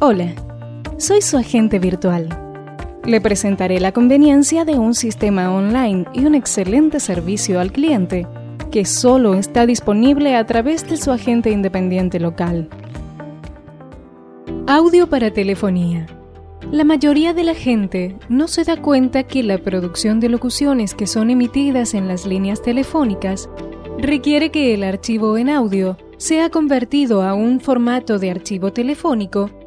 Hola, soy su agente virtual. Le presentaré la conveniencia de un sistema online y un excelente servicio al cliente que solo está disponible a través de su agente independiente local. Audio para telefonía. La mayoría de la gente no se da cuenta que la producción de locuciones que son emitidas en las líneas telefónicas requiere que el archivo en audio sea convertido a un formato de archivo telefónico